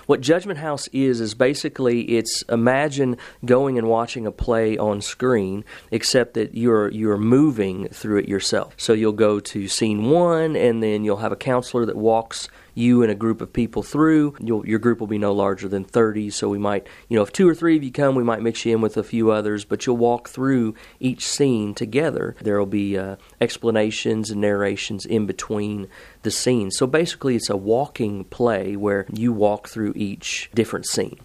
What Judgment House is basically, it's, imagine going and watching a play on screen, except that you're moving through it yourself. So you'll go to scene 1, and then you'll have a counselor that walks you and a group of people through. Your group will be no larger than 30, so we might, if 2 or 3 of you come, we might mix you in with a few others, but you'll walk through each scene together. There will be explanations and narrations in between the scenes. So basically, it's a walking play where you walk through each different scene.